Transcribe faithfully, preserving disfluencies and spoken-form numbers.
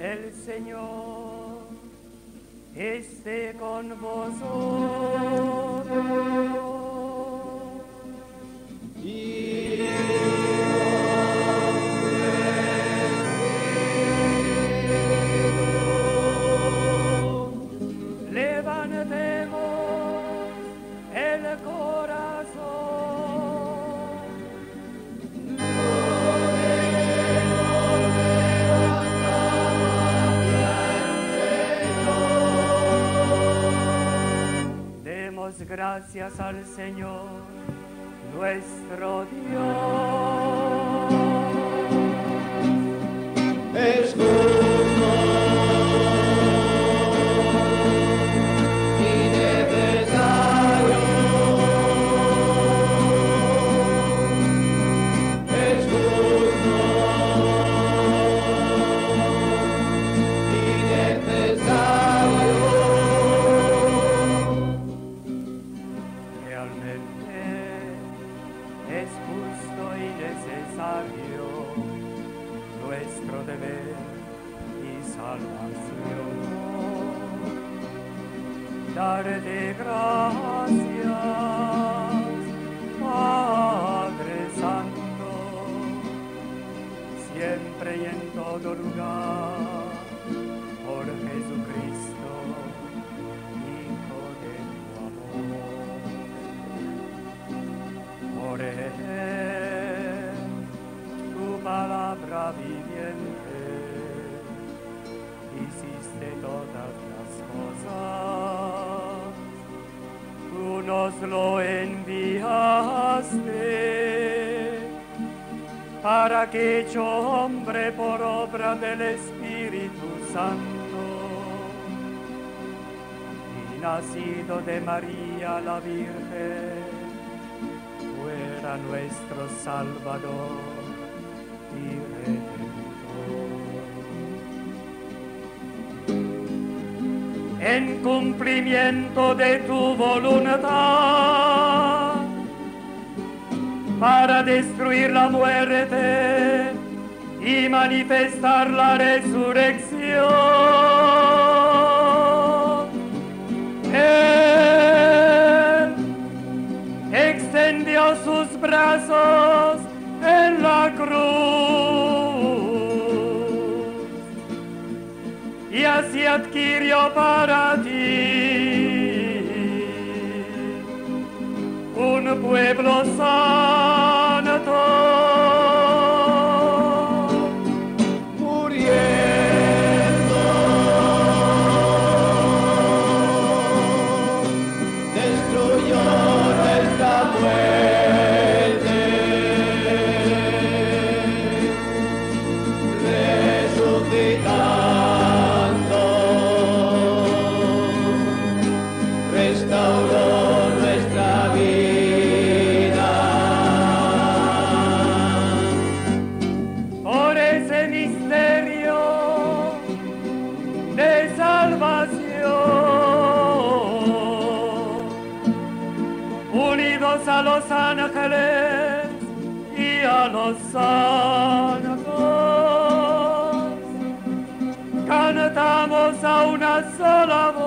El Señor esté con vosotros. Y levantemos el corazón. Demos gracias al Señor, nuestro Dios. es justo y necesario, es justo y necesario. Realmente es justo y necesario nuestro deber y salvación. Darte gracias, Padre Santo, siempre y en todo lugar, por Jesucristo, Hijo de tu amor. Por Él, tu palabra viviente, hiciste todas las cosas, tú nos lo enviaste, para que hecho hombre por obra del Espíritu Santo, y nacido de María la Virgen, fuera nuestro Salvador y Redentor. En cumplimiento de tu voluntad, para destruir la muerte y manifestar la resurrección, Él extendió sus brazos en la cruz y así adquirió para ti un pueblo santo. Muriendo, destruyó nuestra muerte, resucitando, restauró nuestra vida. Por ese misterio de salvación, unidos a los ángeles y a los santos, cantamos a una sola voz.